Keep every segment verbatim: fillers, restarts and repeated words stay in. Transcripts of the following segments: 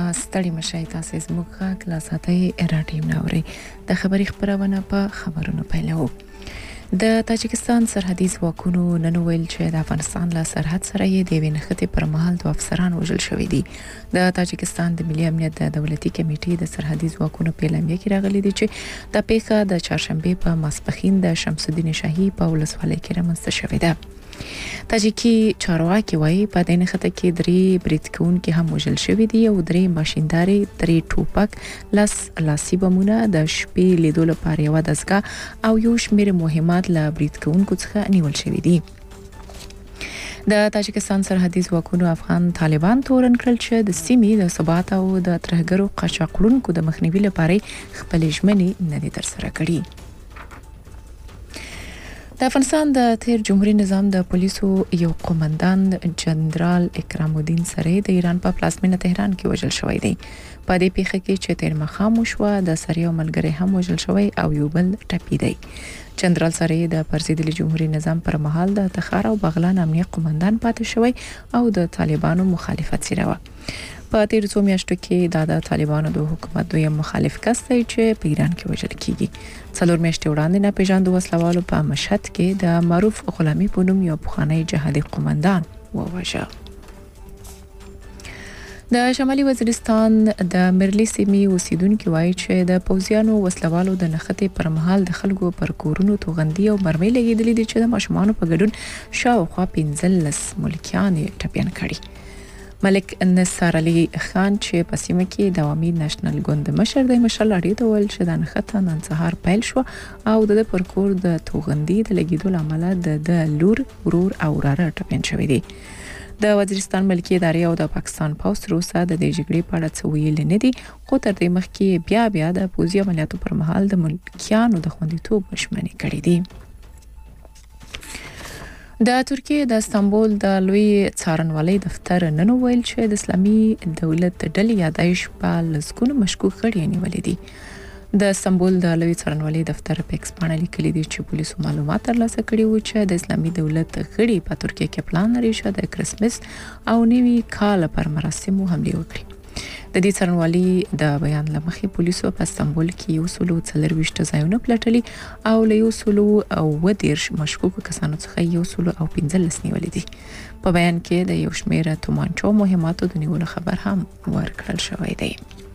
ستړي مشئ تاسو زموږ غږ لا ساتي راټیم ناوري د خبري خبرونه په خبرونو پیلو. د تاجکستان سرحدي ځواکونو نن ویل چې د افغانستان له سرحد سره یې د وینخته پر مهال دوه افسران وژل شوې دي. د تاجکستان د ملي امنیت د دولتي کمیټې د سرحدي ځواکونو په اعلامیه کې راغلي دي چې د پیښه د چهارشنبه په ماسپخین د شمس الدین شاهي په ولسوالۍ کې رامنځته شوې ده. تاجیکی چارواکي وایي په دې نخته کې درې بریټکون کې هم وژل شوې دي او درې ماشینداري درې ټوپک لاس لاسي بمونه د شپې لیدو لپاره یو دسګه او یو شمېر مهمات له بریټکونکو څخه نیول شوې دي. د تاجکستان سرحدي ځواکونو افغان طالبان تورن کړل چې د سیمې د ثبات او د ترهګرو قاچاقړونکو د مخنیوي لپاره خپل ژمنې نه دي ترسره کړې. د افغانستان د تیر جمهوریت نظام د پولیسو یو قومندان جنرال اکرام الدین سره د ایران په پلازمینه تهران کې وژل شوی دی. په دې پیښه کې چې تیر مخام شو د سریو ملګری هم وژل شوی او یو بل ټپي دی. جنرال سره د پرزیدلي جمهوریت نظام پر مهال د تخار او بغلان امنیه قومندان پاتې شوی او د طالبانو مخالفت سره و. په تیر څو میاشتو کې د طالبانو د حکومت دوی مخالف کس دی چې په ایران کې وژل کیږي. څلور میاشتې وړاندې نه پیژاندو وسلوالو په مشهد کې د معروف غلامي په نوم یو پخوانی جهادي قومندان ووژه. د شمالي وزیرستان د مرلی سیمې اوسیدونکو وایي چې د پوځیانو وسلوالو د نخښتې پر مهال د خلکو پر کورونو توغندي او مرمۍ لګېدلې دي چې د ماشومانو په ګډون شاوخوا پنځلس ملکیان ټپيان کړي. ملک نصر علي خان چې په سیمه کې د عوامي نېشنل ګوند مشر دی مشال اړې ته ول چې د نخښته نن سهار پیل شو او د پر کور د توغندي د لګېدو لامل د لور ورور او وراره ټپيان شوی دي. د وزیرستان ملکی ادارې او د پاکستان پولیس روسا د دې جګړې په اړه څه ویل نه دي خو تر دې مخکې بیا بیا د پوځي عملیاتو پر مهال د ملکیانو د خوندیتوب ژمنې کړې دي. د ترکیه د استانبول د لوی څارنوالۍ دفتر نن ویل چې د اسلامي دولت ډلې یادایش په لسګونو مشکوک غړي نیولې دي. د استانبول د لوی څارنوالۍ دفتر په ایکس باندې لیکلي دي چې پولیسو معلومات ترلاسه کړي وو چې د اسلامي دولت غړي په ترکیه کې پلان لري چې د کرسمس او نوي کال پر مراسمو حمله وکړي. د دې څارنوالۍ د بیان لمخې پولیسو په استانبول کې یو سلو څلرويشت ځایونه پلټلي او له یو سلو او ودیرش مشکوکو کسانو څخه یو سلو او پنځلس نیولې دي. په بیان کې د یو شمېر تومانچو مهماتو د نیولو خبر هم ورکړل شوی دی.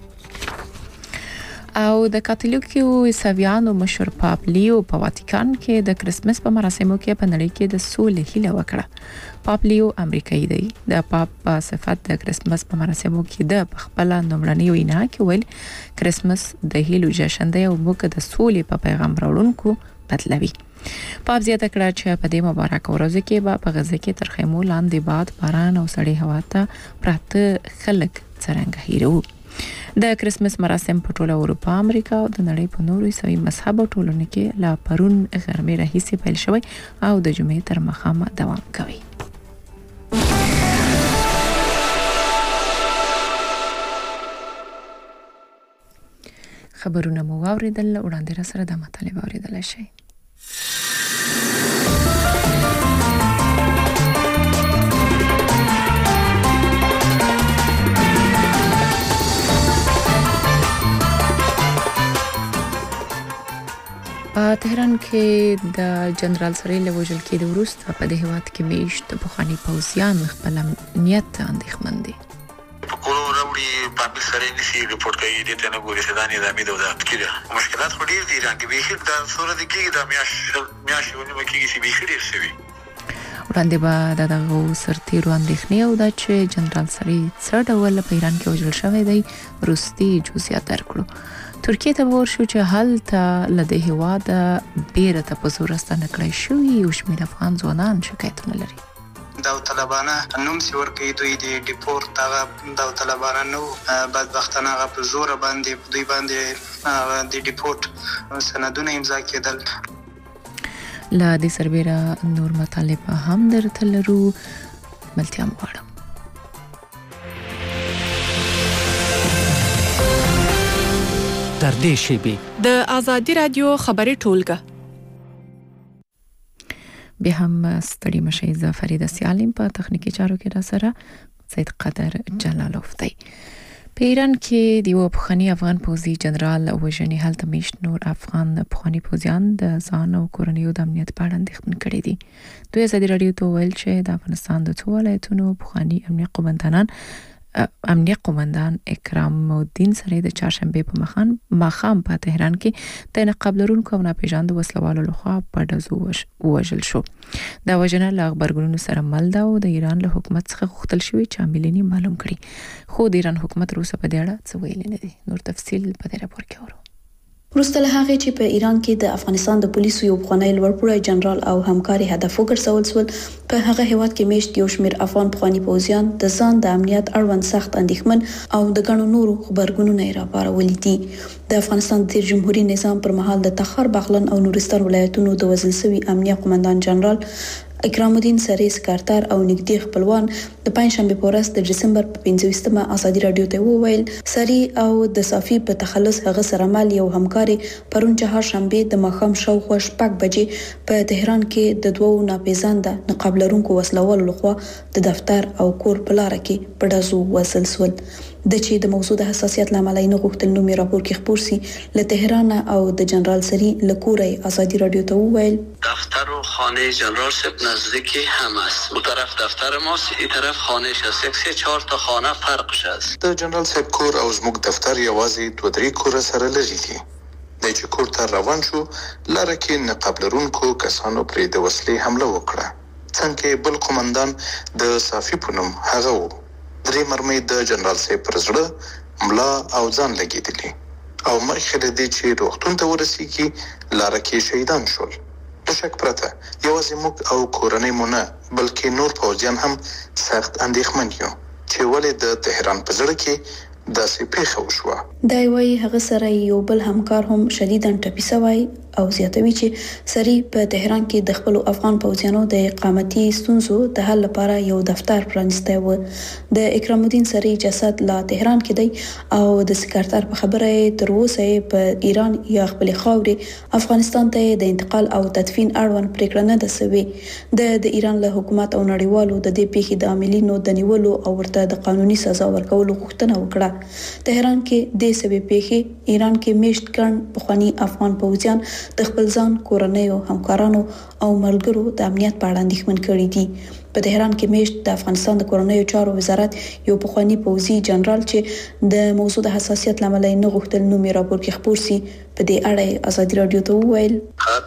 او د کاتولیکو عیسویانو مشر پاپ لیو په واتیکان کې د کرسمس په مراسمو کې په نړۍ کې د سولې هیله وکړه. پاپ لیو امریکایي دی. د پاپ په صفت د کرسمس په مراسمو کې د خپل نومړنۍ وینا کې ویل کرسمس د هیلو جشن دی او موږ د سولې په پیغام راوړونکو بدلوي. پاپ زیاته کړه چې په دې مبارک ورځ کې په غزه کې تر خیمو لاندې باد باران او سړې هوا ته پراته خلک څرنګه هیرو. د کرسمس مراسم په ټوله اروپا، امریکا او د نړۍ په نورو عیسوي مذهب او ټولنو کې لا پرون غرمې راهیسې پیل شوی او د جمعې تر ماښامه دوام کوي. خبرونه مو واوریدل، وړاندې را سره د مطالبه اوریدل شي. په تهران کې د جنرال سره له وژل کېدو وروسته په دې هیواد کې میشت بخاني پوځیان خپل امنیت اندېښمن دي. کورو راوړي په سره نشي ریپورت کوي د تنه ګوري سدانې د امید او د کېده مشکلات خو ډیر دي رانګي به هیڅ د صورت کې د میاش میاش ونیمه کې شي به ډیر شي. وړاندې به دغه سرتیرو اندېښنې او د چې جنرال سره څه ډول په ایران کې وژل شوی دی روسي جزئیات درکړو. ترکیه ته ورشو چې هلته لدې هواد بیره ته په زور ستنه کړی شوی او شمېر افغان ځوانان شکایتونه لري. داوطلبانه نوم سی ورکې دوی د ډیپورت هغه داوطلبانه نو بدبختانه هغه په زور باندې دوی باندې د ډیپورت سندونه امضا کېدل. لا د سربېره نور مطالب هم درته لرو ملتیا مغواړم. تر دې شیبې د آزادي رادیو خبري ټولګه به هم ستړي مشي ز فرید سیالم په تخنیکی چارو کې را سره سید قدر جلالوف دی. په ایران کې د یو پخوانی افغان پوځي جنرال وژنې هلته میشت نور افغان پخوانی پوځیان د ځان او کورنیو د امنیت په اړه اندېښمن کړي دي. دوی ازادي راډیو ته ویل چې د افغانستان د څو ولایتونو پخوانی امنیت قومندانان امنیت قومندان اکرام الدین سره د چهارشنبه په مخان ماخام په تهران کې د نقاب لرونکو او ناپېژاندو وسلوالو لخوا په ډزو وژل شو. دا وژنه له خبرګونونو سره مل ده او د ایران له حکومت څخه غوښتل شوی چې عاملین معلوم کړي، خو د ایران حکومت روسه په دې اړه څه ویلي نه دي. نور تفصیل په دې راپور کې اورو. وروسته له هغې چې په ایران کې د افغانستان د پولیسو یو پخوانی لوړپوړی جنرال او همکاري هدف وګرځول شول، په هغه هیواد کې میشت یو شمېر افغان پخوانی پوځیان د ځان د امنیت اړوند سخت اندېښمن او د ګڼو نورو خبرګونونو یې راپارولي دي. د افغانستان د جمهوریت نظام پر مهال د تخار، بغلان او نورستان ولایتونو د وژل شوي امنیت قومندان جنرال اکرام الدین سری سکرتر او نږدې خپلوان د پنځشنبه په ورځ د دسمبر په پنځوستمه ازادي راډیو ته وویل سری او د صافي په تخلص هغه سره مال یو همکاري پرون چهارشنبه د ماښام شاوخوا شپږ بجې په تهران کې د دوو ناپېژانده نقاب لرونکو وسلوالو لخوا د دفتر او کور په لار کې په ډزو وژل شول. د چې د موضوع د حساسیت لامل نه غوښتل نو مې راپور کې خبر سي له تهران او د جنرال سری له کورې ازادي راډیو ته وویل دفتر و خانه جنرال سب نزدیکی هم است. اون طرف دفتر ماست، این طرف خانهش است. یک سه چهار تا خانه فرقش است. د جنرال سب کور او زموږ دفتر یوازې دوه درې کور سره لري دي. د چې کور ته روان شو لاره کې نقاب لرونکو کسانو پرې د وسلې حمله وکړه. څنګه بل قومندان د صافي په نوم هغه و. درې مرمۍ د جنرال صاحب پر زړه، ملا او ځان لګېدلې او مخکې له دې چې روغتون ته ورسېږي لاره کې شهیدان شول. له شک پرته یوازې موږ او کورنۍ مو نه بلکې نور پوځیان هم سخت اندېښمن یو چې ولې د تهران په زړه کې داسې پیښه وشوه. دا وایي هغه سره یو بل همکار هم شدیداً ټپي شوی او زیاتوي چې سری په تهران کې د خپل افغان پوځیانو د اقامتي ستونزو د حل لپاره یو دفتر پرانستی و. د اکرام الدین سری جسد لا تهران کې دی او د سکرتر په خبره تر اوسه په ایران یا خپل خاورې افغانستان ته د انتقال او تدفین اړوند پریکړه نه ده شوې. د د ایران له حکومت او نړیوالو د دې پیښې د عاملینو د نیولو او ورته د قانوني سزا ورکولو غوښتنه وکړه. تهران کې د سبب پیښې ایران کې میشت ګڼ پخوانی افغان پوځیان د خپل ځان، کورنیو، همکارانو او ملګرو د امنیت په اړه اندېښمن کړي دي. په تهران کې میشت د افغانستان د کورنیو چارو وزارت یو پخوانی پوځي جنرال چې د موضوع د حساسیت لامل نه غوښتل نو مې راپور کې خبر سي په دې اړه ازادي راډیو ته وویل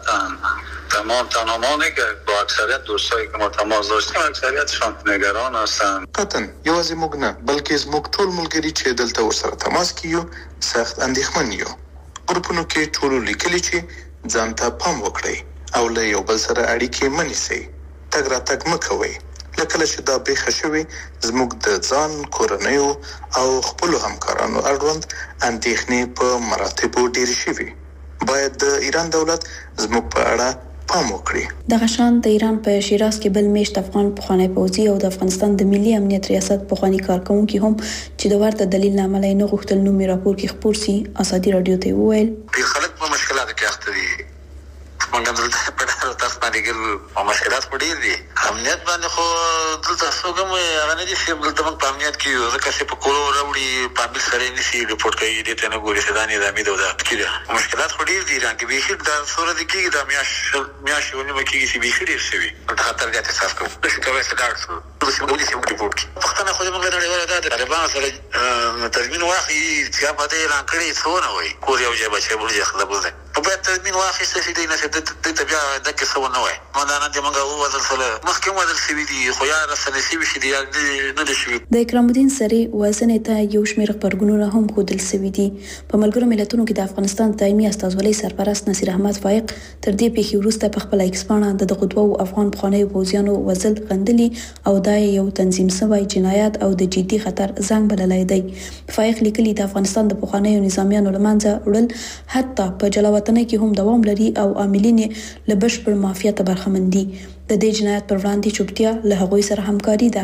تمام تمامانی که با اکثریت دوستایی که ما تماس داشتیم اکثریتشان نگران هستند. قطعا یوازې موږ نه بلکې زموږ ټول ملګري چې دلته ورسره تماس کیو سخت اندېښمن یو. ګروپونو کې ټول لیکلي چې ځان ته پام وکړئ او له یو بل سره اړیکې مه نیسئ. تګ راتګ مه کوئ. له کله چې دا پیښه شوې زموږ د ځان، کورنیو او خپلو همکارانو اړوند اندېښنې په مراتبو ډېرې شوې. باید د ایران دولت زموږ په اړه پام وکړي. دغه شان د ایران په شیراز کې بل میشت افغان پخوانی پوځي او د افغانستان د ملي امنیت ریاست پخوانی کارکونکي هم چې د ورته دلیل لامل نه غوښتل نو مې راپور کې خبر سي ازادي راډیو ته وویل ډېر خلک په مشکلاتو کې اخته دي. موږ دلته په ډېر تاسو باندې ګل مشکلات پډې دي. امنیت باندې خو دلته څوک هم هغه نه دي چې دلته موږ په امنیت کې یو ځکه چې په کور راوړي په سره نشي ریپورت کوي دې ته نه ګوري چې دا نظامي ده کېده. مشکلات خو ډېر دي رانګي به دا سره د کېږي دا میاش میاش ونیمه کېږي چې به ډېر شوي د خطر زیات احساس کوو. چې کوي چې دا څه د پولیس یو ریپورت پښتنه خو موږ نه لري دا د طالبان سره تضمین واخی چې په دې اعلان کړی څو نه وای کور یو ځای بچي بل ځای خلک بل په بیا تضمین واخی څه دي نه څه د بیا د کې څو نه وای ما دا نه موږ او وزل سره مخکې وزل سی وی دي خو یا رسنۍ سی وی دي نه دي شوي. د اکرام الدین سری وزن ته یو شمېر خبرګونونه هم خودل سوي دي. په ملګرو ملتونو کې د افغانستان دایمي استازولۍ سرپرست نصیر احمد فائق تر دې پیښې وروسته په خپل ایکس باندې د دغه دوه افغان پخوانیو پوځیانو وزل غندلي او دا یو تنظیم شوی جنایت او د جدي خطر زنګ بللی دی. فائق لیکلي د افغانستان د پخوانیو نظامیانو لمنځه وړل حتی په جلاوطنۍ کې هم دوام لري او عاملین له بشپړ مافیا ته برخمن دي. د دې جنایت پر وړاندې چوپتیا له هغوی سره همکاري ده.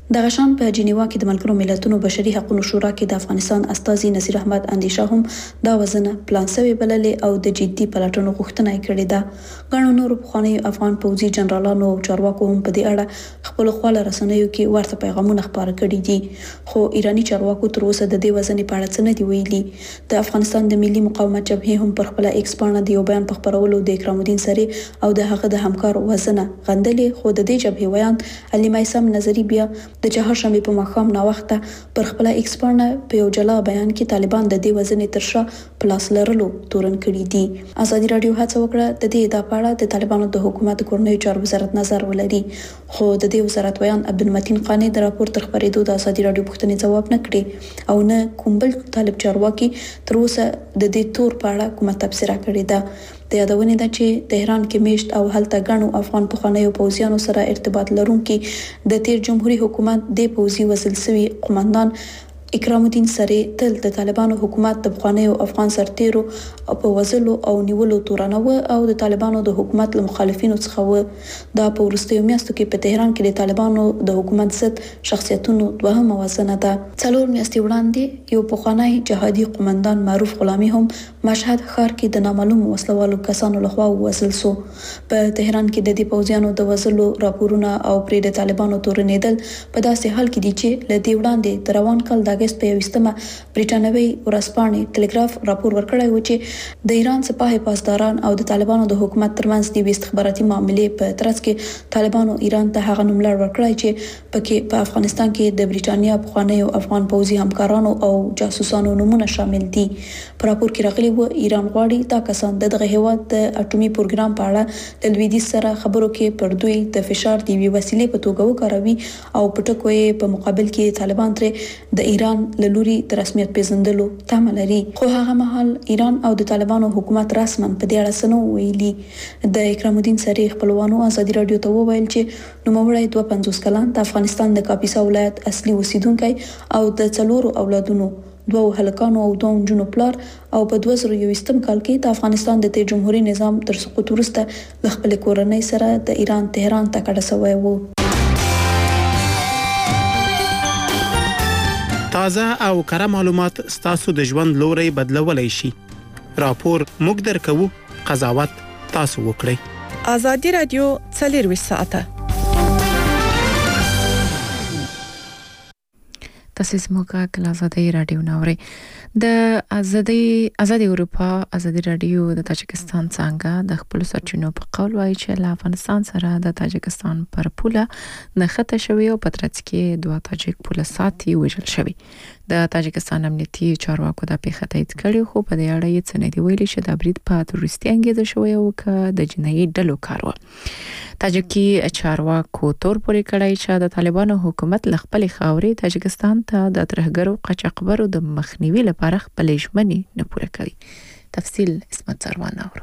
د غشان په جنیوا کې د ملګرو ملتونو بشري حقوقو شورا کې د افغانستان استازي نصیر احمد اندیشه هم دا وزنه پلان سوي بللې او د جدي پلټنو غوښتنه کړې ده. غنو نور پخوانی افغان پوځي جنرالانو او چارواکو هم په دې اړه خپل خپل رسنیو کې ورته پیغامونه خپاره کړي دي، خو ایرانی چارواکو تر اوسه د دې وزنې په اړه څه نه دی ویلي. د افغانستان د ملي مقاومت جبهې هم پر خپل ایکس باندې د یو بیان په خبرولو د اکرام الدین سری او د هغه د همکار وزنه غندلې، خو د دې جبهې ویان علي مایسم نظری بیا د چهارشنبه په ماښام نا وخته پر خپل ایکس باندې په یو جلا بیان کې طالبان د دې وزنې ترشا پلاس لرلو تورن کړي دي. ازادي رادیو هڅه وکړه د دې د پاړه د طالبانو د حکومت کورنۍ چارو وزارت نظر ولري، خو د دې وزارت ویان عبدالمتین قانی د راپور تر خبرېدو د ازادي رادیو پوښتنې جواب نه کړي او نه کوم بل طالب چارواکي تر اوسه د دې تور په اړه کومه تبصره کړې ده. د یادونه ده چې تهران کې میشت او هلته غنو افغان پخوانیو پوځیانو سره ارتباط لرونکي د تیر جمهوریت حکومت د پوځي وزل سوي قومندان اکرام الدین سری تل د طالبانو حکومت د پخوانیو افغان سرتیرو په وزلو او نیولو تورنوه او د طالبانو د حکومت له مخالفینو څخه و. دا په ورستیو میاشتو کې په تهران کې د طالبانو د حکومت ضد شخصیتونو دوهمه وزنه ده. څلور میاشتې وړاندې یو پخوانی جهادي قومندان معروف غلامی هم مشهد ښار کې د نامعلوم وسلوالو کسانو لخوا وزل سو. په تهران کې د دې پوځیانو د وزلو راپورونه او پرې د طالبانو تورنېدل په داسې حال کې دي چې له دې وړاندې د روان کال د اگست په یوستمه بریټانوي ورځپاڼې ټلګراف راپور ورکړی و چې د ایران سپاه پاسداران او د طالبانو د حکومت ترمنځ د استخباراتي معاملې په ترڅ کې طالبانو ایران ته هغه نوملړ ورکړی چې پکې په افغانستان کې د بریټانیا پخوانیو افغان پوځي همکارانو او جاسوسانو نومونه شامل دي. په راپور کې راغلي و ایران غواړي دا کسان د دغه هیواد د اټومي پروګرام په اړه د لویدیځ سره خبرو کې پر دوی د فشار دی وسیلې په توګه وکاروي او په ټکو یې په مقابل کې طالبان تر د ایران لوري د رسمیت پیژندلو تمه لري، خو هغه مهال ایران او د طالبانو حکومت رسما په دې اړه سنو ویلي. د اکرام الدین سری خپلوانو ازادي رادیو ته وویل چې نوموړی دوه پنځوس کلن د افغانستان د کاپیسا ولایت اصلي اوسیدونکی او د څلورو اولادونو دوه هلکانو او دوه نجونو پلار او په دوه زره یوویشتم کال کې د افغانستان د تیر جمهوریت نظام تر سقوط وروسته د خپل کورنۍ سره د ایران تهران ته کډه شوی و. تازه او کره معلومات ستاسو د ژوند لوري بدلولای شي. راپور موږ درکو، قضاوت تاسو وکړئ. ازادي رادیو څلور ساعته تاسو زموږه کله ازادي رادیو ناوړي د ازادي ازادي اروپا ازادي رادیو د تاجکستان څنګه د خپل سرچینو په قول وایي چې له افغانستان سره د تاجکستان پر پوله نښته شوی او په ترڅ کې دوه تاجک پوله ساتي وژل شوی. د تاجکستان امنیتي چارواکو د پیښه تایید کړي، خو په دې اړه یې څه نه دی ویلي چې د برید په تروریستي انګیزه شوی او که د جنایي ډلو کار و. تاجکي چارواکو تور پورې کړی چې د طالبانو حکومت له خپل خاورې تاجکستان ته د ترهګرو قاچاقبرو د مخنیوي لپاره خپل ژمنې نه پوره کوي. تفصیل اسمت سروان اورو.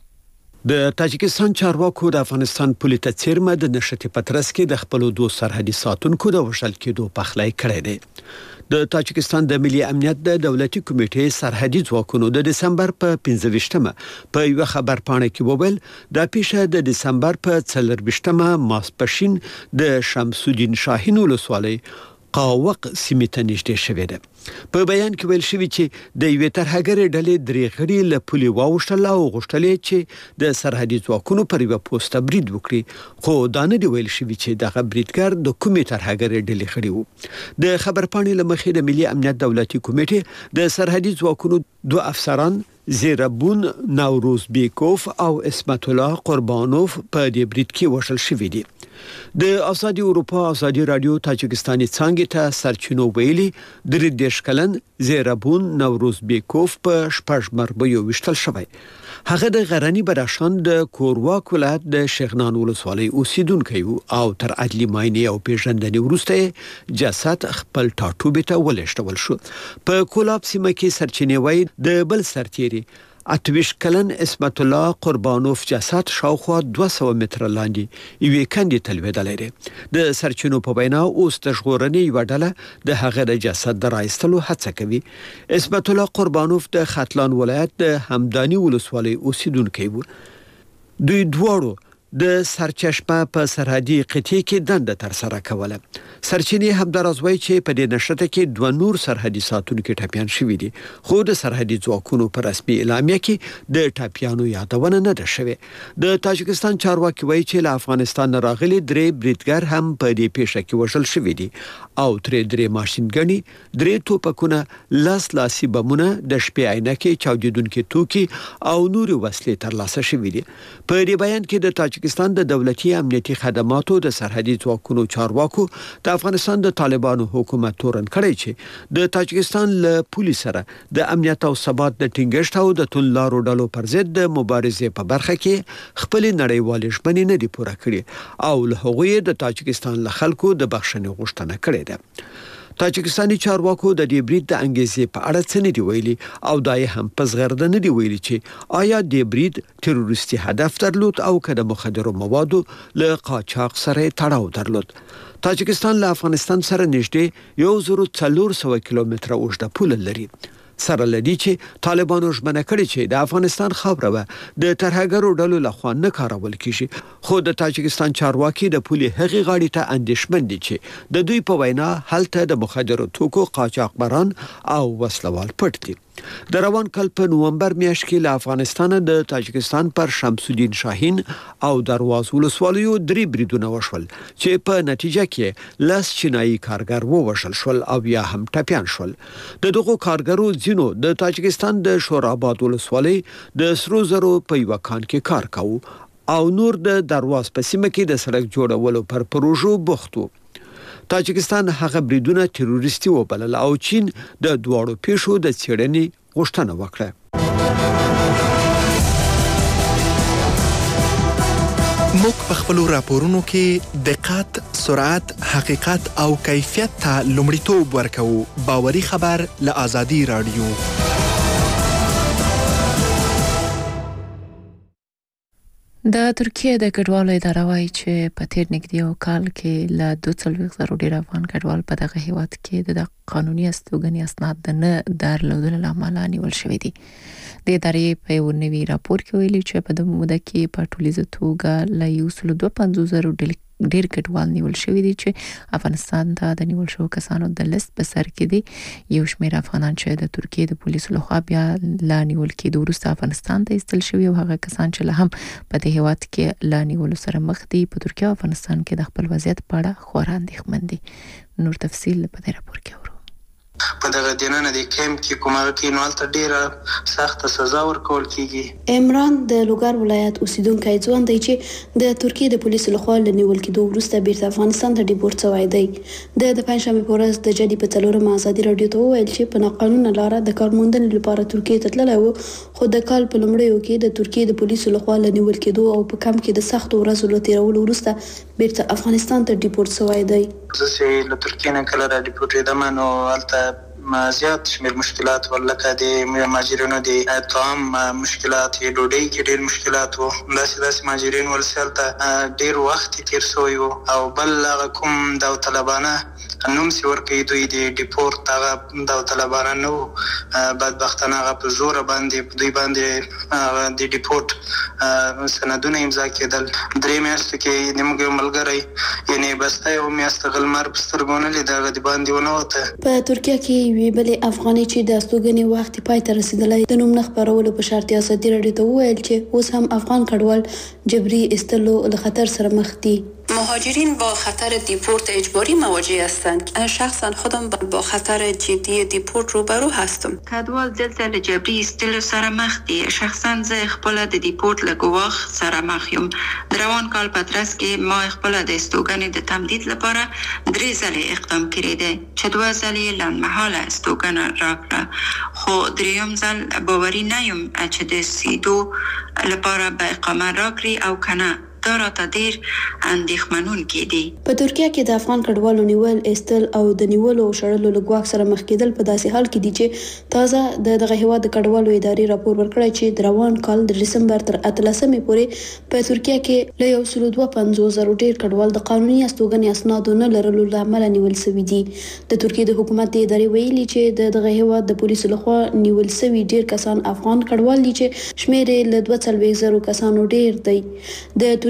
د تاجکستان چارواکو د افغانستان پولیس ته چیرمه د نشټې پترس کې د خپل دوه سرحدي ساتونکو د وشل کېدو پخلای کړی دی. د تاجکستان د ملي امنیت د دولتي کمیټې سرحدي ځواکونو د دسمبر په پنځه ویشتمه په یو خبر پاڼه کې وویل د پیښه د دسمبر په څلور ویشتمه ماسپښین د شمس الدین شاهین ولسوالۍ قاوق سیمې ته نږدې شوې ده. په بیان کې ویل شوی چې د یوې ترهګرې ډلې درې غړي له پولې واوښتل او غوښتل چې د سرحدي ځواکونو پر یوه پوسټه برید وکړي، خو دا نه دی ویل شوی چې دغه بریدګر د کومې ترهګرې ډلې غړي وو. د خبرپاڼې له مخې د ملي امنیت دولتي کمیټې د سرحدي ځواکونو دوه افسران زیربون نوروز بیکوف او اسمت الله قربانوف په دې برید کې وژل شوي دي. د ازادي اروپا ازادي رادیو تاجکستاني څنګه ته سرچینو ویلي درې دیش کلن زیربون نوروز بیکوف په شپږ مربیو وشتل شوی. هغه د غرنی بدخشان د کورواک ولایت د شیخنان ولسوالۍ اوسیدونکی او تر عدلی ماینې او پیژندنې وروسته جسد خپل ټاټوبې ته ولېږدول شو. په کولاب سیمه کې سرچینې وایي د بل سرتیري اتویش کلن اسمت الله قربانوف جسد شاوخوا دوه سوه متره لاندې یوې کندې ته لوېدلی دی. د سرچینو په وینا اوس د ژغورنې یوه ډله د هغه د جسد د رایستلو هڅه کوي. اسمت الله قربانوف د ختلان ولایت د همداني ولسوالۍ اوسیدونکی و. دوی دواړو د سرچشمه په سرحدي قطعه کې دنده تر سره کوله. سرچینې همداراز وایي چې په دې نشته کې دوه نور سرحدي ساتونکو ټاپیان شوي دي، خو د سرحدي ځواکونو په رسمي اعلامیه کې د ټاپیانو یادونه نه ده شوې. د تاجکستان چارواکي وایي چې له افغانستان راغلي درې بریدګر هم په دې پیښه کې وژل شوي دي او ترې درې ماشینګنې، درې توپکونه، لاس لاسي بمونه، د شپې عینکې، چاودیدونکي توکي او نور وسلې ترلاسه شوي دي. په دې بیان کې د تاجکستان د دولتي امنیتي خدماتو د سرحدي ځواکونو چارواکو د افغانستان د طالبانو حکومت تورن کړی چې د تاجکستان له پولیس سره د امنیت او ثبات د ټینګښت او د توندلارو ډلو پر ضد د مبارزې په برخه کې خپل نړیوال ژمنې نه دي پوره کړې او له هغوی د تاجکستان له خلکو د بخښنې غوښتنه کړې ده. تاجکستاني چارواکو د دې برید د انګیزې په اړه څه نه دی ویلي او دا یې هم په زغرده نه دی ویلي چې آیا د برید تروریستي هدف درلود او که د مخدرو موادو له قاچاق سره تړاو درلود. تاجکستان له افغانستان سره نږدې یو زر څلور سوه کیلومتره اوږده پوله لري، سره لدی چې طالبانو ژمنه کړې چې د افغانستان خاوره به د ترهګرو ډلو لخوا نه کارول کیږي، خو د تاجکستان چارواکي د پولې هغې غاړې ته اندېښمن دي چې د دوی په وینا هلته د مخدرو توکو قاچاقبران او وسلوال پټ دي. د روان کال په نومبر میاشت کې له افغانستان د تاجکستان پر شمس الدین شاهین او درواز ولسوالیو درې بریدونه وشول چې په نتیجه کې لس چینایي کارګر ووژل شول او یا هم ټپیان شول. د دغو کارګرو ځینو د تاجکستان د شوراباد ولسوالۍ د سرو زرو په یوه کان کې کار کاوه او نور د درواز په سیمه کې د سړک جوړولو پر پروژو بوخت وو. تاجکستان هغه بریدونه تروریستي وبلل او چین د دواړو پیښو د څېړنې غوښتنه وکړه. موږ په خپلو راپورونو کې دقت، سرعت، حقیقت او کیفیت ته لومړیتوب ورکوو. باوري خبر له آزادي رادیو. د ترکیه د کډوالو اداره وايي چې په تیر نږدې یو کال کې له دوه څلوېښت زره ډېر افغان کډوال په دغه هیواد کې د قانوني استوګنې اسناد د نه درلودلو له امله نیول شوي دي. د ادارې په یو نوي راپور کې ویلي چې په دغه موده کې په ټولیزه توګه له یو سل دوه پنځوس زره ډېر کډوال نیول شوي دي چې افغانستان ته د نیول شوو کسانو د لیست په سر کې دي. یو شمېر افغانان چې د ترکیې د پولیسو لخوا بیا له نیول کېدو وروسته افغانستان ته ایستل شوي او هغه کسان چې لا هم په دې هیواد کې له نیولو سره مخ دي په ترکیه او افغانستان کې د خپل وضعیت په اړه خورا اندېښمن دي. نور تفصیل په دې راپور کې اورو. په دغه دینه د کیمپ کې کومه کې نو الته ډیره سخت سزا ورکول کیږي. عمران د لوګر ولایت اوسیدونکی ځوان دی چې د ترکیې د پولیسو لخوا له نیول کېدو وروسته بیرته افغانستان ته ډیپورټ شوی دی. د د پنځشنبې په ورځ د جدي په څلورمه ازادي راډیو ته وویل چې په ناقانونه لاره د کار موندنې لپاره ترکیې ته تللی و، خو د کال په لومړیو کې د ترکیې د پولیسو لخوا له نیول کېدو او په کمپ کې د سختو ورځو له تیرولو وروسته بیرته افغانستان ته ډیپورټ شوی دی. زه چې له ترکیې نه کله را ډیپورټېدم نو هلته زیات شمیر مشکلات ولکه د مهاجرینو د طعام مشکلات، ډوډۍ کې ډېر مشکلات وو. داسې داسې مهاجرین ولسل ته ډېر وخت تیر شوی وو او بل هغه کوم داوطلبانه نوم چې ورکوي دوی د ډیپورټ هغه داوطلبانه نه وو. بدبختانه هغه په زوره باندې دوی باندې د ډیپورټ سندونه امضا کېدل. درې میاشتې کې زموږ یو ملګری یعنې بسته یو میاشت غلمر په سترګو نه لید، هغه د باندې ونه وته. په ترکیه کې یوې بلې افغانۍ چې د استوګنې وخت پای ته رسېدلی د نوم نه خپرولو په شرط یې ازادي راډیو ته وویل چې اوس هم افغان کډوال جبري ایستلو له خطر سره مخ دي. مهاجرین با خطر دیپورت اجباری مواجه هستند. شخصا خودم با خطر جدی دیپورت روبرو هستم. کډوال دلته له جبري ایستلو سره مخ دي. شخصا زه خپل د دیپورت له ګواښ سره مخ یم. د روان کال په ترڅ کې ما خپل د استوګنې د تمدید لپاره درې ځلې اقدام کړی دی چې دوه ځلې لنډمهاله استوګنه راکړه، خو درېیم ځل باوري نه یم چې د سیدو لپاره به اقامه راکړي او که نه. دا راته ډېر اندېښمنونکي دي. په ترکیه کې د افغان کډوالو نیول، ایستل او د نیولو او شړلو له ګواښ سره مخ کېدل په داسې حال کې دي چې تازه د دغه هیواد د کډوالو ادارې راپور ورکړی چې د روان کال د ډسمبر تر اتلسمې پورې په ترکیه کې له یو سل دوه پنځوس زره ډېر کډوال د قانوني استوګنې اسنادو نه لرلو له امله نیول شوي دي. د ترکیې د حکومت د ادارې ویلي چې د دغه هیواد د پولیسو لخوا نیول شوي ډېر کسان افغان کډوال دي چې شمېر یې له دوه څلوېښت زره کسانو ډېر دی. د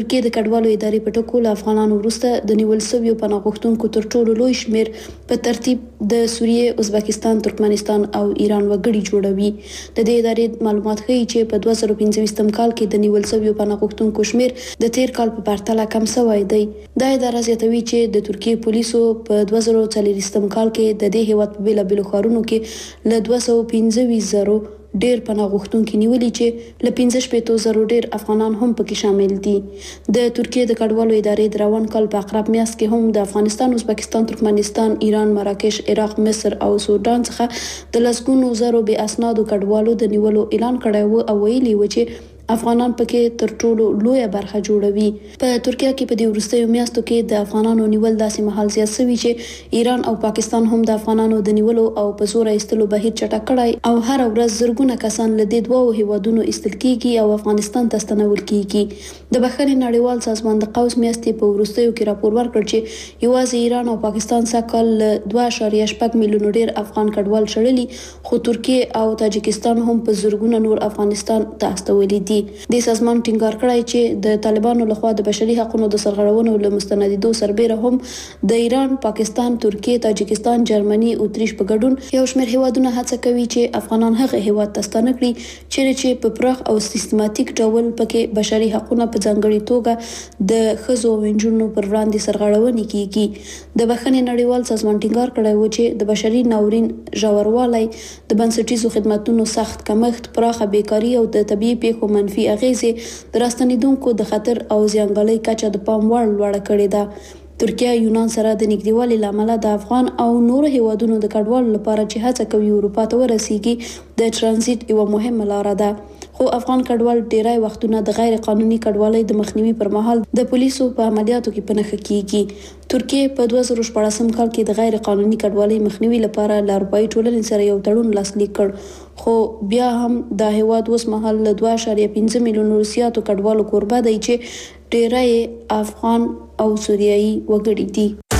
ترکیه د کډوالو ادارې په ټکو له افغانانو وروسته د نیول شویو پناه غوښتونکو تر ټولو لوی شمیر په ترتیب د سوریه، ازبکستان، ترکمنستان او ایران وګړي جوړوي. د دې ادارې معلومات ښیي چې په دوه زره پنځه کال کې د نیول شویو پناه غوښتونکو شمیر د تیر کال په پرتله کم شوی دی. دا اداره زیاتوي چې د ترکیه پولیسو په دوه زره څلور کال کې د دې هیواد په بیلابیلو ښارونو کې له دوه سوه پنځه زره ډیر پناه غوښتونکي نیولي چې له پنځه شپېته زره ډیر افغانان هم پکې شامل دي. د ترکیه د کډوالو ادارې د روان کال په اقرب میاشت کې هم د افغانستان، ازبکستان، ترکمنستان، ایران، مراکش، عراق، مصر او سودان څخه د لسګونو زرو بې اسنادو کډوالو د نیولو اعلان کړی و او ویلي و چې افغانان پکې تر ټولو لویه برخه جوړوي. په ترکیه کې په دې وروستیو میاشتو کې د افغانانو نیول داسې مهال زیات شوي چې ایران او پاکستان هم د افغانانو د نیولو او په زور ایستلو بهیر چټک کړی او هر ورځ زرګونه کسان له دې دوه هیوادونو ایستل کیږي او افغانستان ته ستنول کیږي. د بخښنې نړیوال سازمان د قوس میاشتې په وروستیو کې راپور ورکړ چې یوازې ایران او پاکستان سږکال دوه اعشاریه شپږ میلیونه ډیر افغان کډوال شړلي، خو ترکیه او تاجکستان هم په زرګونه نور افغانستان ته استولي دي. د سازمان ټینګار کړی چې د طالبانو لخوا د بشري حقوقو د سرغړونو له مستندیدو سربېره هم د ایران، پاکستان، ترکیه، تاجکستان، جرمني، اتریش په ګډون یو شمېر هیوادونه هڅه کوي چې افغانان هغه هیواد ته ستانه کړي چیرې چې په پراخ او سیستماتیک ډول پکې بشري حقوقو په ځانګړي توګه د ښځو او نجونو پر وړاندې سرغړونې کیږي. د بخښنې نړیوال سازمان ټینګار کړی و چې د بشري ناورین ژوروالی، د بنسټیزو خدماتو سخت کمښت، پراخه بیکاري او د طبیعي پیښو منفي اغیزې د راستنیدونکو د خطر او زیانګالۍ کچه د پام وړ لوړه کړې ده. ترکیه یونان سره د نږدېوالي لامل د افغان او نورو هیوادونو د کډوالو لپاره چې هڅه کوي اروپا ته ورسیږي د ترانزیت یو مهمه لار ده. خو افغان کډوال ډیری وختونه د غیر قانوني کډوالۍ د مخنیوي پر مهال د پولیسو په عملیاتو کې پنهخه کیږي. ترکیه په دوه زره شپږ کال کې د غیر قانوني کډوالۍ مخنیوي لپاره له اروپایي ټولنې سره یو تړون لاسلیک کړ، خو بیا هم د هیواد اوس مهال له دوه اعشاریه پنځه میلیونه روسیاتو کډوالو کوربه دی چې ډیری افغان او سوریایي وګړي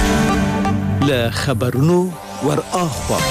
دي. له خبرونو ور اخوا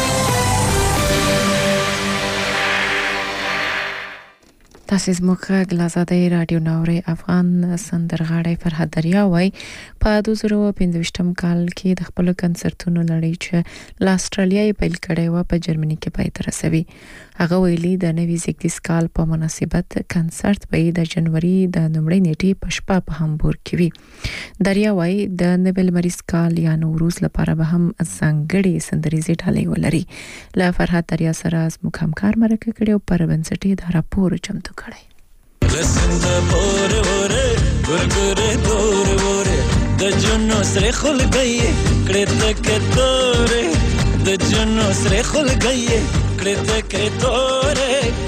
تاسو زموږ غږ له آزادۍ راډیو ناوري افغان سندرغاړی فرهاد دریا وای په دوه زره پنځه کال کې د خپل کنسرتونو لړۍ چې له استرالیا یې پیل کړی و په جرمني کې پای ته رسوي. هغه ویلي د نوي زیږدیز کال په مناسبت کنسرت به د جنوري د لومړۍ نیټې په شپه په هامبورګ کې وي. دریا وای د نوبل مریض کال یا نوروز لپاره به هم ځانګړي سندریزې ډالۍ ولري. له فرهاد دریا سره زموږ همکار مرکه کړي او پر بنسټي د راپور چمتو کړی. لسند پور وره ګورګره دور وره د جنو سره خلګي کړه تک تور د جنو سره خلګي کړه تک تور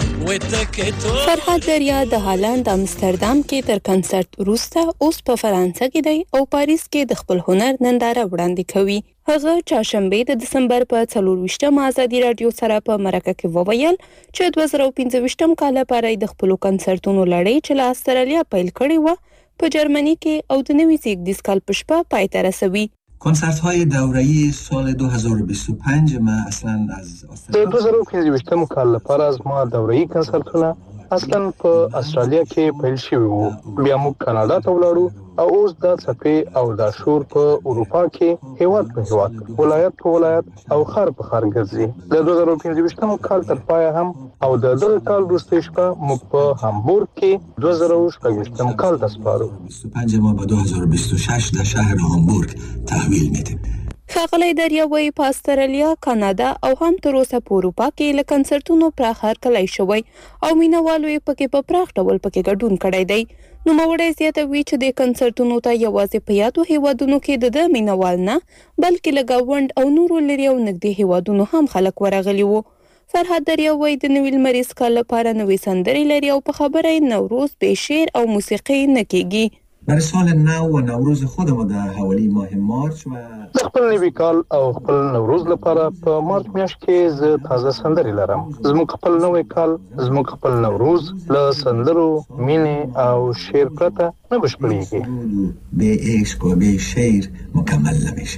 فرهاد دریا د هالند امستردام کې تر کنسرت وروسته اوس په فرانسه کې دی او پاریس کې د خپل هنر ننداره وړاندې کوي. هغه چاشنبه د دسمبر په څلور ویشتم ازادي رادیو سره په مرکه کې وویل چې دوه زره پنځه کال لپاره د خپل کنسرتونو لړۍ چې له استرالیا پیل کړې و په جرمني کې او د نوي زیږدیز کال په شپه پای ته رسوي. کنسرت های دوره‌ای سال دو هزار و بیست و پنج ما اصلا از د دوه زره پنځه کال لپاره از ما دوره‌ای کنسرتونه اصلا په استرالیا کې پیل شوی وو. بیا موږ کاناډا ته ولاړو او اوس د څپې او د شور په اروپا کې هیواد په هیواد، ولایت په ولایت او خار په خار ګرځي. د دوه زره پنځه کال تر پای هم او د دغه کال وروستۍ شپه موږ په هامبورګ کې دوه زره شپږ کال ته سپارو. بیست و پنج ما به دو هزار و بیست و شش در شهر هامبورګ تحویل میدیم. ښاغلی دریا وایي په استرالیا، کاناډا او هم تر اوسه په اروپا کې له کنسرتونو پراخ هرکلی شوی او مینوالو یې پکې په پراخ ډول پکې ګډون کړی دی. نوموړی زیاتوي چې د کنسرتونو ته یوازې په یادو هیوادونو کې د ده مینوال نه بلکې له ګاونډ او نورو لرې او نږدې هیوادونو هم خلک ورغلي وو. فرهاد دریا وایي د نوي لمریز کال لپاره نوې سندرې لري او په خبره یې نوروز بې شعر او موسیقي نه کیږي. برای سال نو و نوروز خودمو در حوالی ماه مارچ و خپل نوی کال او خپل نوروز لپاره په مارچ میاشت کې زه تازه سندرې لرم. زموږ خپل نوی کال، زموږ خپل نوروز له سندرو، مینې او شعر پرته نه بشپړېږي. به عشق و به شعر مکمل نمیشه.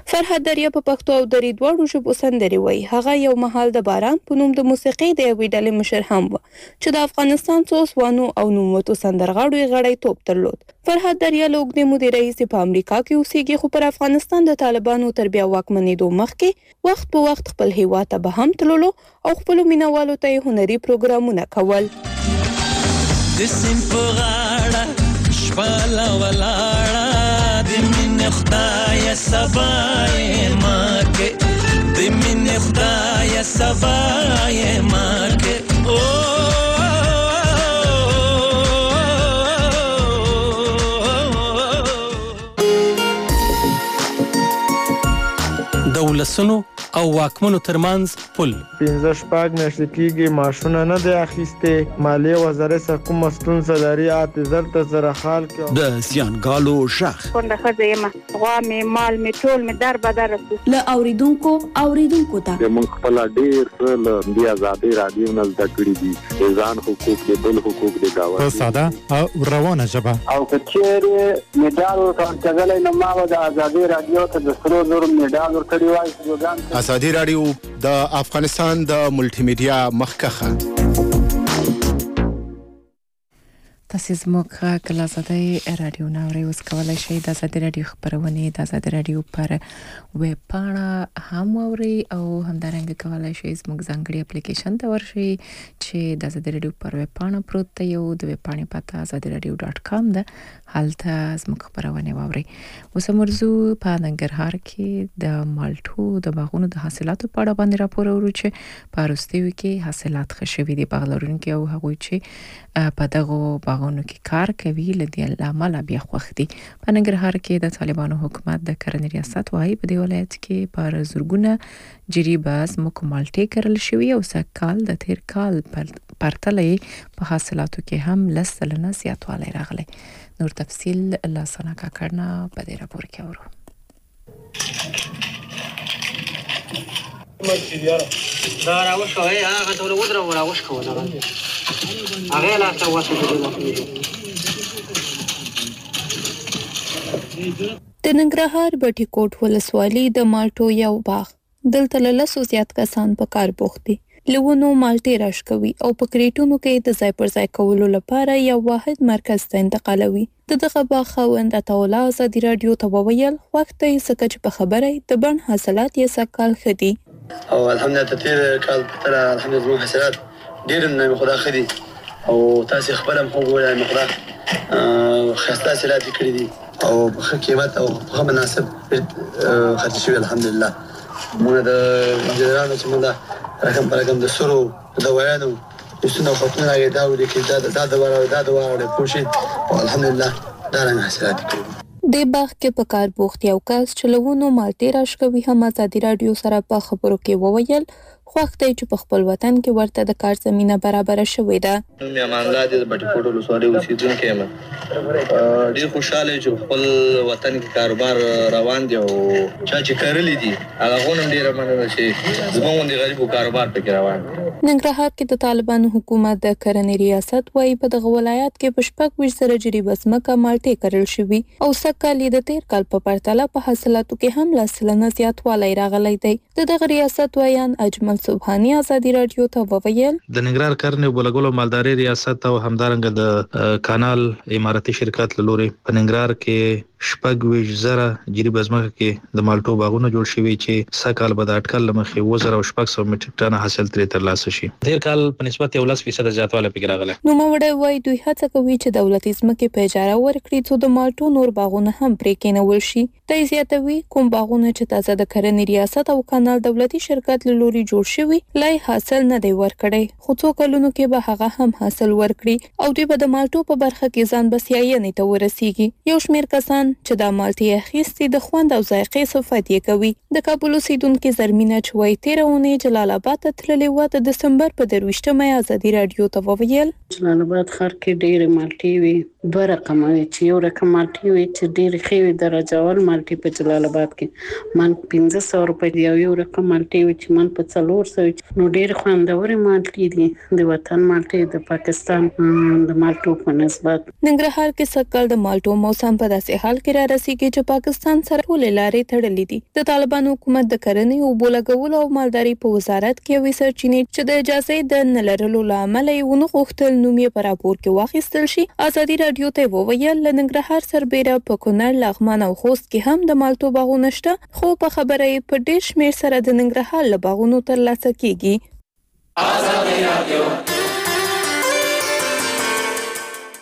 فرهاد دریا په پښتو او دري دواړو ژبو سندرې وایي. هغه یو مهال د باران په نوم د موسیقۍ د یوې ډلې مشر هم و چې د افغانستان څو ځوانو او نوموتو سندرغاړو یې غړیتوب درلود. فرهاد دریا له اوږدې مودې راهیسې په امریکا کې اوسېږي، خو پر افغانستان د طالبانو تر بیا واکمنېدو مخکې وخت په وخت خپل هیواد ته به هم تللو او خپلو مینوالو ته یې هنري پروګرامونه کول. د سیند په غاړه شپه لا ولاړه د مینې خدایه سبا یې ماکې د مینې خدایه سبا یې ماکې د ولسونو او واکمنو ترمنځ پل پنځه شپږ میاشتې کېږي معاشونه نه دی اخیستې. مالیې وزارت څخه کومه ستونزه لري اته زر ته زره خال کې د زیانګالو ژغ کونډه ښځه یم، غوا مې مال مې ټول مې در بدر رسي. له اوریدونکو اوریدونکو ته موږ خپل ډېر څه له دې ازادۍ رادیو نه زده کړي دي، ځان حقوق دي، بل حقوق دي، دا په ساده او روانه ژبه. او که چېرې میډال ورکړلی نو ما به د ازادۍ رادیو ته د سرو زرو میډال ورکړی وای. ازادي رادیو د افغانستان د ملټي میډیا مخکخه. تاسو زموږ غږ له ازادۍ رادیو نه اورئ. اوس کولی شئ د ازادۍ رادیو خپرونې د ازادۍ رادیو پر ویب پاڼه هم واورئ او همدارنګه کولی شئ زموږ ځانګړي اپلیکیشن ته ورشئ چې د ازادۍ رادیو پر ویب پاڼه پروت دی او د ویب پاڼې پته ازادي رادیو ډاټ کام ده. هلته زموږ خپرونې واورئ. اوس موضوع په ننګرهار کې د مالټو د باغونو د حاصلاتو په اړه باندې راپور اورو چې په وروستیو کې حاصلات ښه شوي دي. باغ لرونکي او هغوی چې په دغو باغونو کې کار کوي له دې امله بیا خوښ دي. په ننګرهار کې د طالبانو حکومت د کرنې ریاست وايي په دې ولایت کې پر زرګونه جریبه ځمکو مالټې کرل شوي او سږکال د تیر کال پرتله په حاصلاتو کې هم لس سلنه زیاتوالی راغلی. نور تفصیل له ثنا کاکړ نه په دې راپور کې اورو. دا راوښوي هغه ته ودرو راوښکو دا هغه لا تاسو د ننګرهار بټي کوټ ولسوالۍ د مالټو یو باغ دلته له لسو زیات کسان په کار بوخت دي. لونو مالټې راښکوي او په کریټونو کې د ځای پر ځای کولو لپاره یو واحد مرکز ته انتقالوي. د دغه باغ خاوند عطاالله ازادي رادیو ته وویل وخت یې څه چې په خبره د بڼ حاصلات یې سږکال ښه دي او الحمدلله تیر کال په تر الحمدلله حاصلات ډېر نه خدا ښه دي او تاسو خپل هم وګورئ مې خدا خسته حاصلات کړی دي او په ښه قیمت او په مناسب خرڅ شوی الحمدلله. موږ د جنرال چې موږ رقم پر رقم د سرو د ویانو یستنه خطونه راګه دا ودی کې دا دا د واره دا د واره پوښي او الحمدلله دا رنګ حاصلات کړو. د باغ کې په کار بوخت یو کس چې لونو مالټې راښکوي هم ازادي رادیو سره په خبرو کې وویل خوښ دی چې په خپل وطن کې ورته د کار زمينه برابر شوې ده. مې امان الله دې بټي کوټ ولسوالۍ اوسیدونکو یم. ډېر خوشاله چې خپل وطن کې کاروبار روان دی او چا چې کړلې دي هغه غونم ډېر مننه چې زموږ د غریبو کاروبار پکې روان دی. ننګرهار کې د طالبانو حکومت د کرنې ریاست وايي په دغه ولایت کې په شپږ ویشت زره جریبه ځمکه مالټې کرل شوي او سږکال یې د تیر کال په پرتله په حاصلاتو کې هم لس سلنه زیاتوالی راغلی دی. د دغه ریاست ویان اجمل سبحانی ازادي رادیو ته وویل د ننګرهار کرنې بلګلو مالداري ریاست او همدارنګه د کانال اماراتي شرکت لوري په ننګرهار کې شپږ ویشت زره جریبه ځمکه کې د مالټو باغونه جوړ شوي چې سږکال به د اټکل لمخې اووه زره شپږ سوه میټریک ټنه حاصل ترې ترلاسه شي. تیر کال په نسبت یو لس فیصده زیاتوالی پکې راغلی. نوموړی وایي دوی هڅه کوي چې دولتي ځمکې په اجاره ورکړي څو د مالټو نور باغونه هم پرې کېنول شي. دی زیاتوي کوم باغونه چې تازه د کرنې ریاست او کانال دولتي شرکت له لوري جوړ شوي لای حاصل نه دی ورکړی خو څو کلونو کې به هغه هم حاصل ورکړي او دوی به د مالټو په برخه کې ځان بسیاینې ته ورسیږي. یو شمېر کسان چې د مالټې اخیستي د خوند او ذایقې صفت یې کوي. د کابل اوسیدونکې زرمینه چې وایي تېره اونۍ جلال آباد ته تللې وه د دسمبر په درویشتمه یې ازادي رادیو ته وویل جلال آباد ښار کې ډېرې مالټې وي دوه رقمه وي چې یو رقم مالټې وي چې ډېرې ښې وي درجه اول مالټې په جلال آباد کې من پنځه سوه روپۍ دي او یو رقم مالټې وي چې من په څلور سوه نو ډېرې خوندورې مالټې دي د وطن مالټې د پاکستان د مالټو په نسبت. ننګرهار کې سږکال د مالټو موسم په داسې حال احتمال کې را رسیږي چې پاکستان سره ټولې لارې تړلې دي. د طالبان حکومت د کرنې او اوبو لګولو او مالدارۍ په وزارت کې یوې سرچینې چې د اجازې د نه لرلو له امله یې ونه غوښتل نوم یې په راپور کې واخیستل شي. ازادي راډیو ته وویل له ننګرهار سربېره په کونړ، لغمان او خوست کې هم د مالټو باغونه شته، خو په خبره یې په ډېر شمېر سره د ننګرهار له باغونو ترلاسه کیږي. ازادي راډیو